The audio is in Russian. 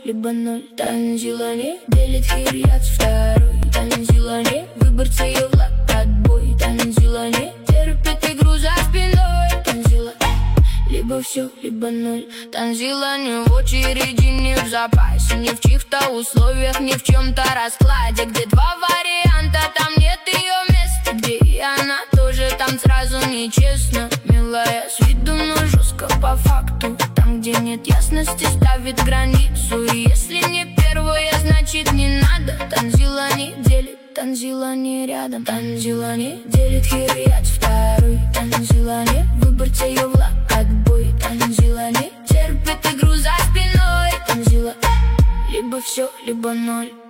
либо ноль. Танзила не делит хириат второй. Танзила не выборца ее влад отбой. Танзила не терпит игру за спиной. Танзила либо все, либо ноль. Танзила не в очереди, не в запасе, не в чьих-то условиях, не в чем-то раскладе. Где два варианта, там нет ее места. Где и она тоже, там сразу нечестно. Милая с виду, но жестко по факту. Там, где нет ясности, ставит границу. И если не первая, значит не надо. Танзила не делит, Танзила не рядом. Танзила не делит хириат второй. Танзила не выборца ее влад отбой. Танзила не терпит игру за спиной. Танзила либо все, либо ноль.